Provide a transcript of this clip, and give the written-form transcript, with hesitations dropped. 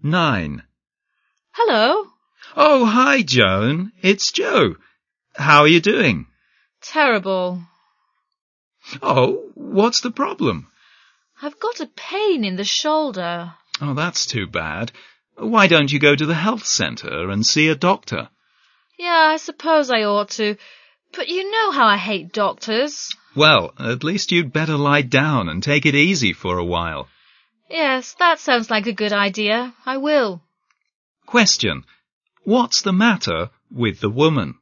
9. Hello. Oh, hi, Joan. It's Joe. How are you doing? Terrible. Oh, what's the problem? I've got a pain in the shoulder. Oh, that's too bad. Why don't you go to the health centre and see a doctor? Yeah, I suppose I ought to. But you know how I hate doctors. Well, at least you'd better lie down and take it easy for a while. Yes, that sounds like a good idea. I will. Question. What's the matter with the woman?